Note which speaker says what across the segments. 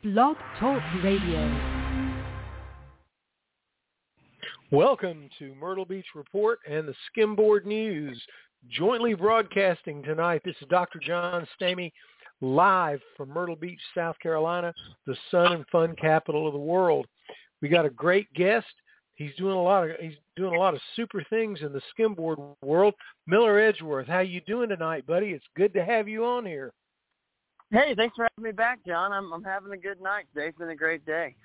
Speaker 1: Blog Talk Radio.
Speaker 2: Welcome to Myrtle Beach Report and the Skimboard News. Jointly broadcasting tonight, this is Dr. John Stamey, live from Myrtle Beach, South Carolina, the sun and fun capital of the world. We got a great guest. He's doing a lot of super things in the skimboard world. Miller Edgeworth, how you doing tonight, buddy? It's good to have you on here.
Speaker 3: Hey, thanks for having me back, John. I'm having a good night. Today's been a great day.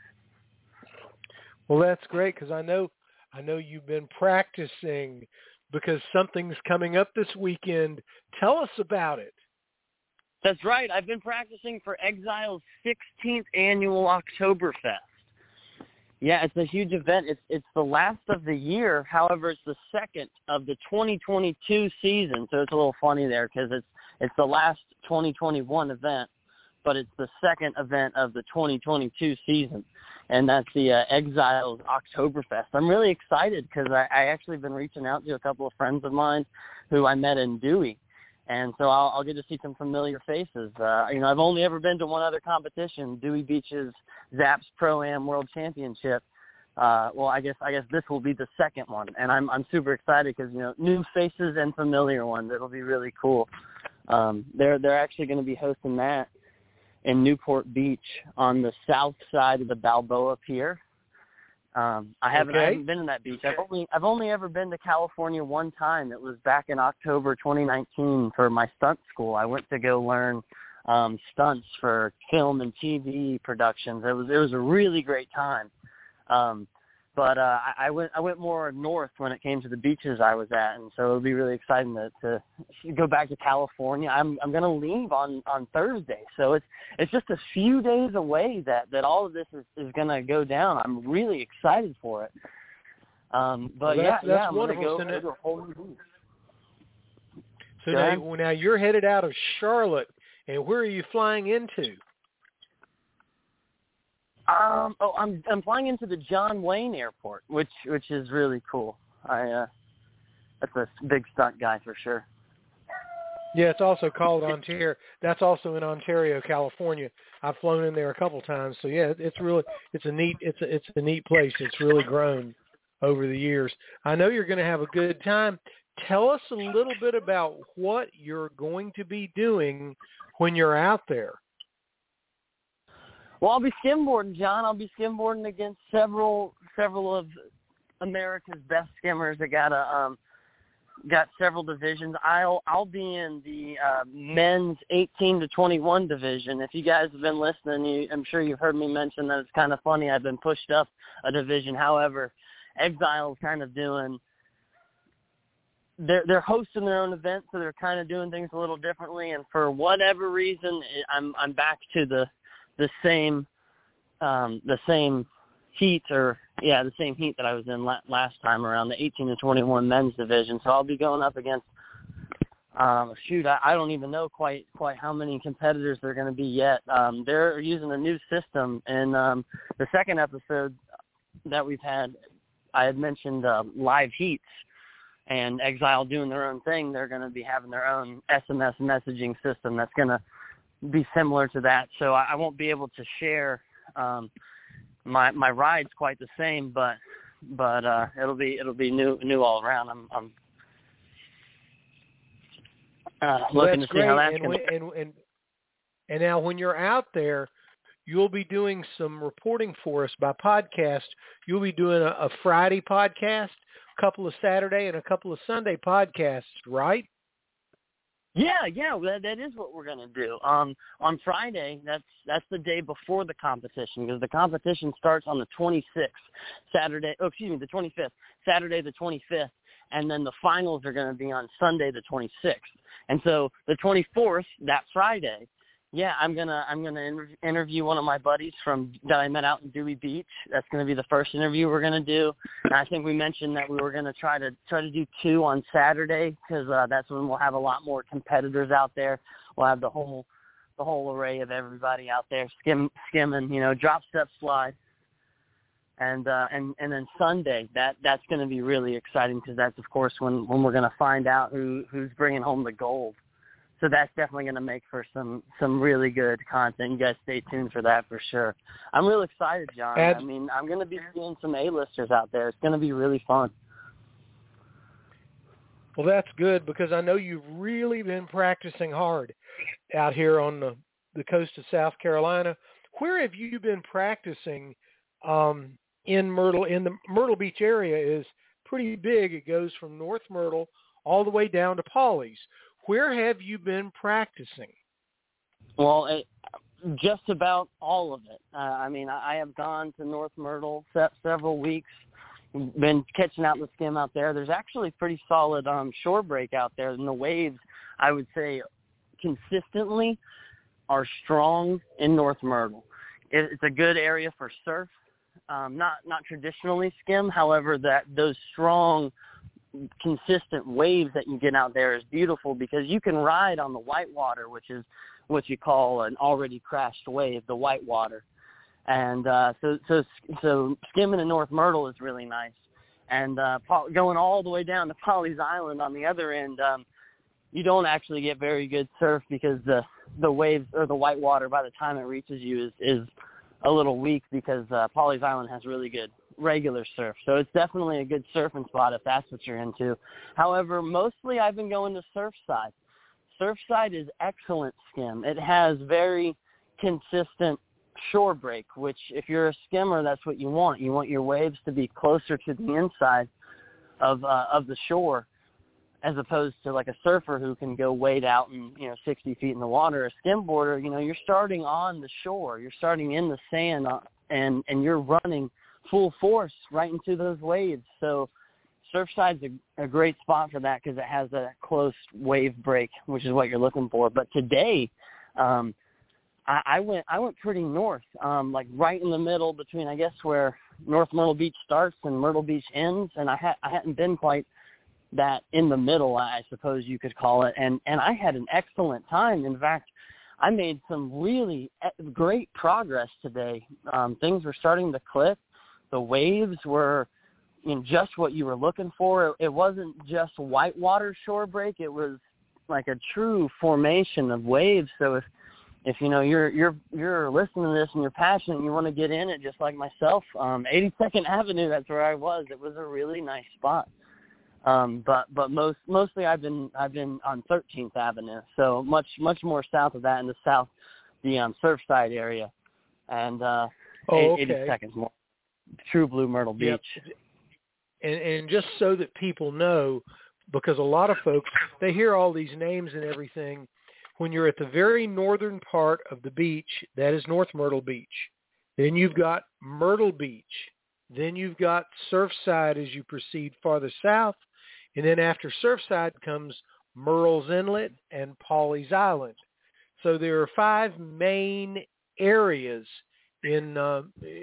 Speaker 2: Well, that's great because I know you've been practicing because something's coming up this weekend. Tell us about it.
Speaker 3: That's right. I've been practicing for Exile's 16th annual Oktoberfest. Yeah, it's a huge event. It's the last of the year. However, it's the second of the 2022 season. So it's a little funny there because it's the last 2021 event, but it's the second event of the 2022 season, and that's the Exiles Oktoberfest. I'm really excited because I actually been reaching out to a couple of friends of mine who I met in Dewey, and so I'll get to see some familiar faces. I've only ever been to one other competition, Dewey Beach's Zaps Pro-Am World Championship. I guess this will be the second one, and I'm super excited because new faces and familiar ones. It'll be really cool. They're actually going to be hosting that in Newport Beach on the south side of the Balboa Pier. I haven't been in that beach. I've only ever been to California one time. It was back in October 2019 for my stunt school. I went to go learn stunts for film and TV productions. It was a really great time. But I went more north when it came to the beaches I was at, and so it'll be really exciting to go back to California. I'm going to leave on Thursday, so it's just a few days away that all of this is going to go down. I'm really excited for it. I'm
Speaker 2: wonderful.
Speaker 3: going to go to a whole new beach.
Speaker 2: So now you're headed out of Charlotte, and where are you flying into?
Speaker 3: I'm flying into the John Wayne Airport, which is really cool. That's a big stunt guy for sure.
Speaker 2: Yeah, it's also called Ontario. That's also in Ontario, California. I've flown in there a couple times, so yeah, it's a neat place. It's really grown over the years. I know you're going to have a good time. Tell us a little bit about what you're going to be doing when you're out there.
Speaker 3: Well, I'll be skimboarding, John. I'll be skimboarding against several of America's best skimmers that got several divisions. I'll be in the men's 18 to 21 division. If you guys have been listening, I'm sure you've heard me mention that it's kind of funny. I've been pushed up a division. However, Exile's kind of doing. They're hosting their own event, so they're kind of doing things a little differently. And for whatever reason, I'm back to the same heat the same heat that I was in last time around, the 18 to 21 men's division. So I'll be going up against I don't even know quite how many competitors there are going to be yet. They're using a new system, and the second episode that we've had, I had mentioned live heats, and Exile doing their own thing. They're going to be having their own SMS messaging system that's going to be similar to that, so I won't be able to share my rides quite the same, but it'll be new all around. I'm looking to see how that's going to.
Speaker 2: And now, when you're out there, you'll be doing some reporting for us by podcast. You'll be doing a Friday podcast, a couple of Saturday, and a couple of Sunday podcasts, right?
Speaker 3: Yeah, that is what we're going to do. On Friday, that's the day before the competition, because the competition starts on the 26th, the 25th, Saturday the 25th, and then the finals are going to be on Sunday the 26th. And so the 24th, that Friday, I'm gonna interview one of my buddies that I met out in Dewey Beach. That's gonna be the first interview we're gonna do. And I think we mentioned that we were gonna try to do 2 on Saturday because that's when we'll have a lot more competitors out there. We'll have the whole array of everybody out there skimming, drop, step, slide, and then Sunday that's gonna be really exciting because that's of course when we're gonna find out who's bringing home the gold. that's definitely going to make for some really good content. You guys stay tuned for that for sure. I'm real excited, John. I mean, I'm going to be seeing some A-listers out there. It's going to be really fun.
Speaker 2: Well, that's good because I know you've really been practicing hard out here on the coast of South Carolina. Where have you been practicing in Myrtle? In the Myrtle Beach area is pretty big. It goes from North Myrtle all the way down to Pawleys. Where have you been practicing?
Speaker 3: Well, just about all of it. I mean, I have gone to North Myrtle several weeks, been catching out the skim out there. There's actually pretty solid shore break out there, and the waves, I would say, consistently are strong in North Myrtle. It's a good area for surf, not traditionally skim. However, those strong, consistent waves that you get out there is beautiful because you can ride on the whitewater, which is what you call an already crashed wave, the whitewater. And so skimming in North Myrtle is really nice. And going all the way down to Pawleys Island on the other end, you don't actually get very good surf because the waves or the whitewater by the time it reaches you is a little weak because Pawleys Island has really good regular surf. So it's definitely a good surfing spot if that's what you're into. However, mostly I've been going to Surfside. Surfside is excellent skim. It has very consistent shore break, which if you're a skimmer, that's what you want. You want your waves to be closer to the inside of the shore as opposed to like a surfer who can go wade out and 60 feet in the water. A skimboarder, you're starting on the shore. You're starting in the sand and you're running full force right into those waves. So Surfside's a great spot for that because it has a close wave break, which is what you're looking for. But today, I went pretty north, like right in the middle between, I guess, where North Myrtle Beach starts and Myrtle Beach ends, and I hadn't been quite that in the middle, I suppose you could call it, and I had an excellent time. In fact, I made some really great progress today. Things were starting to click. The waves were just what you were looking for. It wasn't just whitewater shore break. It was like a true formation of waves. So if you're listening to this and you're passionate and you want to get in it just like myself, 82nd Avenue, that's where I was. It was a really nice spot. But mostly I've been on 13th Avenue, so much more south of that in the Surfside area, and 82nd more true blue Myrtle Beach.
Speaker 2: Yep. And just so that people know, because a lot of folks, they hear all these names and everything. When you're at the very northern part of the beach, that is North Myrtle Beach. Then you've got Myrtle Beach. Then you've got Surfside as you proceed farther south. And then after Surfside comes Murrells Inlet and Pawleys Island. So there are 5 main areas in the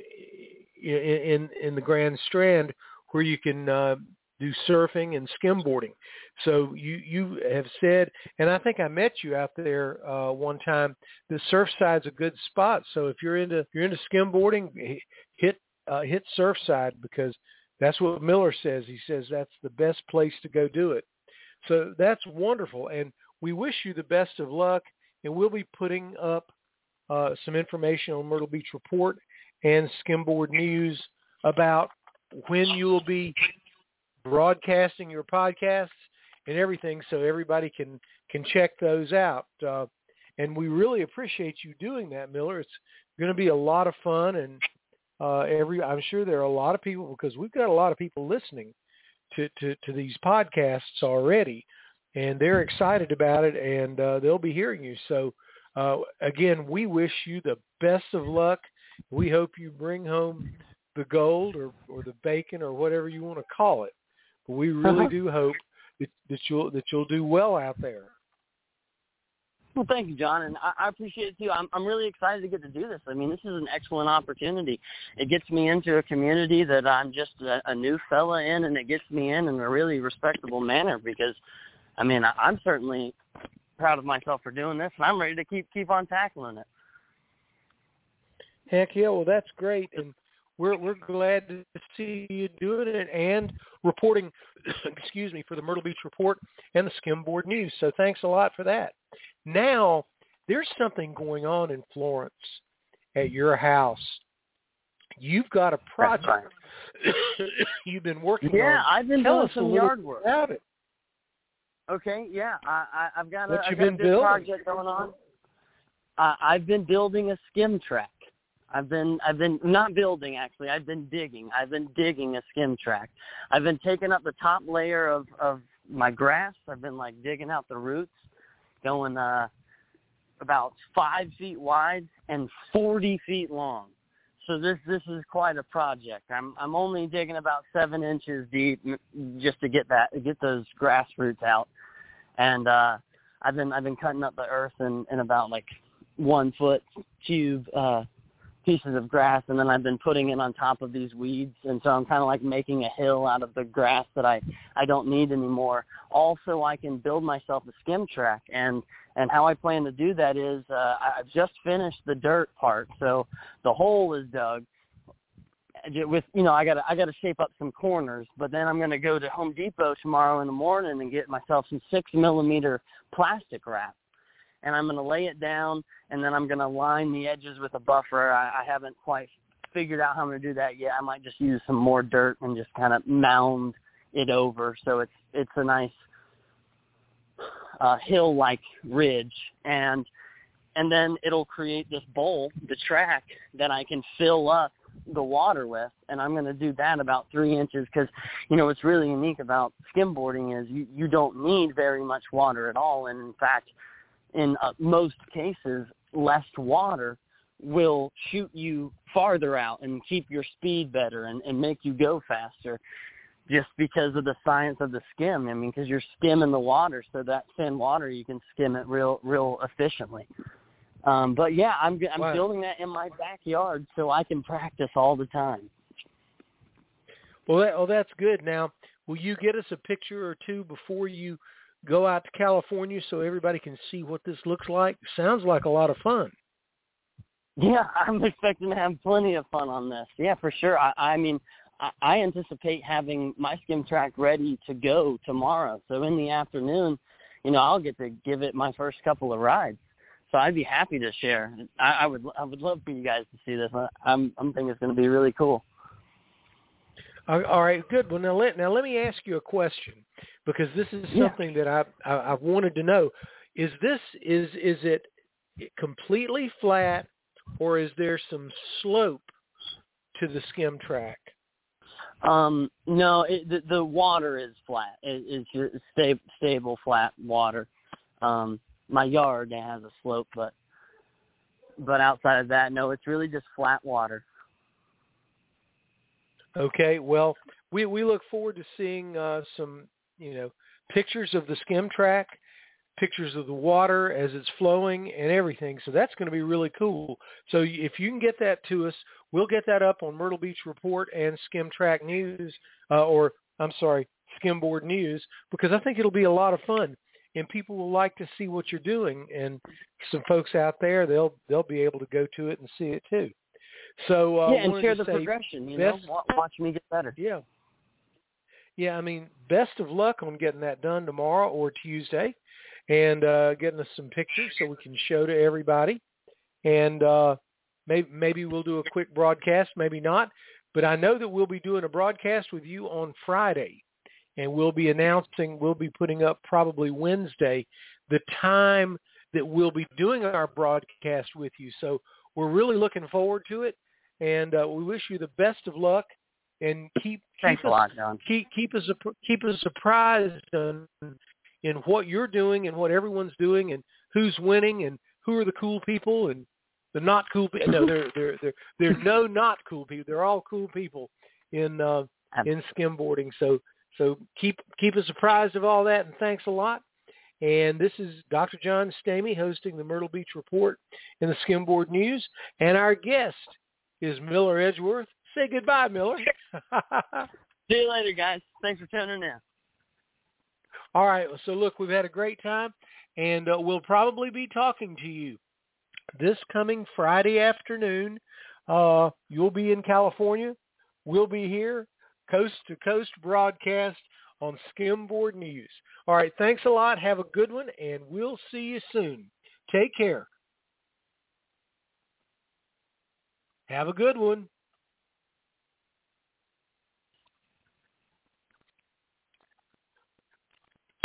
Speaker 2: Grand Strand where you can do surfing and skimboarding. So you have said, and I think I met you out there one time, the Surfside's a good spot. So if you're into skimboarding, hit Surfside because that's what Miller says. He says that's the best place to go do it. So that's wonderful, and we wish you the best of luck, and we'll be putting up some information on Myrtle Beach Report and Skimboard News about when you will be broadcasting your podcasts and everything so everybody can check those out. And we really appreciate you doing that, Miller. It's going to be a lot of fun, and I'm sure there are a lot of people, because we've got a lot of people listening to these podcasts already, and they're excited about it, and they'll be hearing you. So, again, we wish you the best of luck. We hope you bring home the gold or the bacon or whatever you want to call it. But we really do hope that you'll do well out there.
Speaker 3: Well, thank you, John, and I appreciate it too. I'm really excited to get to do this. I mean, this is an excellent opportunity. It gets me into a community that I'm just a new fella in, and it gets me in a really respectable manner because, I mean, I'm certainly proud of myself for doing this, and I'm ready to keep on tackling it.
Speaker 2: Heck yeah, well, that's great. And we're glad to see you doing it and reporting, excuse me, for the Myrtle Beach Report and the Skimboard News. So thanks a lot for that. Now, there's something going on in Florence at your house. You've got a project you've been working on.
Speaker 3: Yeah, I've been
Speaker 2: Tell
Speaker 3: doing
Speaker 2: us
Speaker 3: some
Speaker 2: a little
Speaker 3: yard work.
Speaker 2: about it.
Speaker 3: Okay, yeah, I've got
Speaker 2: What
Speaker 3: a
Speaker 2: you
Speaker 3: big
Speaker 2: been
Speaker 3: project going on. I've been building a skim track. I've been not building, actually. I've been digging. I've been digging a skim track. I've been taking up the top layer of my grass. I've been like digging out the roots, going about 5 feet wide and 40 feet long. So this is quite a project. I'm only digging about 7 inches deep just to get those grass roots out. And I've been cutting up the earth in about like 1 foot cube pieces of grass, and then I've been putting it on top of these weeds, and so I'm kind of like making a hill out of the grass that I don't need anymore. Also, I can build myself a skim track, and how I plan to do that is I've just finished the dirt part, so the hole is dug. With I gotta shape up some corners, but then I'm gonna go to Home Depot tomorrow in the morning and get myself some 6mm plastic wrap. And I'm going to lay it down, and then I'm going to line the edges with a buffer. I haven't quite figured out how I'm going to do that yet. I might just use some more dirt and just kind of mound it over so it's a nice hill-like ridge. And then it'll create this bowl, the track, that I can fill up the water with, and I'm going to do that about 3 inches because, what's really unique about skimboarding is you don't need very much water at all, and in fact, in most cases, less water will shoot you farther out and keep your speed better and make you go faster just because of the science of the skim. I mean, because you're skimming the water, so that thin water, you can skim it real efficiently. But, yeah, I'm
Speaker 2: Wow.
Speaker 3: building that in my backyard so I can practice all the time.
Speaker 2: Well, that's good. Now, will you get us a picture or two before you go out to California so everybody can see what this looks like? Sounds like a lot of fun.
Speaker 3: Yeah, I'm expecting to have plenty of fun on this. Yeah, for sure. I mean, I anticipate having my skim track ready to go tomorrow. So in the afternoon, I'll get to give it my first couple of rides. So I'd be happy to share. I would love for you guys to see this. I'm thinking it's going to be really cool.
Speaker 2: All right, good. Well, now let me ask you a question, because this is something that I've wanted to know. Is it completely flat, or is there some slope to the skim track?
Speaker 3: No, the water is flat. It's stable, flat water. My yard has a slope, but outside of that, no, it's really just flat water.
Speaker 2: Okay, well, we look forward to seeing some, pictures of the skim track, pictures of the water as it's flowing and everything. So that's going to be really cool. So if you can get that to us, we'll get that up on Myrtle Beach Report and Skim Track News, Skimboard News, because I think it'll be a lot of fun. And people will like to see what you're doing. And some folks out there, they'll be able to go to it and see it too. So
Speaker 3: and share the progression. Watch me get better.
Speaker 2: Yeah. I mean, best of luck on getting that done tomorrow or Tuesday, and getting us some pictures so we can show to everybody. And maybe we'll do a quick broadcast, maybe not. But I know that we'll be doing a broadcast with you on Friday, and we'll be putting up probably Wednesday the time that we'll be doing our broadcast with you. So we're really looking forward to it, and we wish you the best of luck. And keep us surprised in what you're doing and what everyone's doing and who's winning and who are the cool people and the not cool people. No, there no not cool people. They're all cool people in skimboarding. So keep us apprised of all that, and thanks a lot. And this is Dr. John Stamey hosting the Myrtle Beach Report and the Skimboard News, and our guest is Miller Edgeworth. Say goodbye, Miller.
Speaker 3: See you later, guys. Thanks for tuning in.
Speaker 2: All right. So, look, we've had a great time, and we'll probably be talking to you this coming Friday afternoon You'll be in California. We'll be here, coast-to-coast broadcast on Skimboard News. All right, thanks a lot. Have a good one, and we'll see you soon. Take care. Have a good one.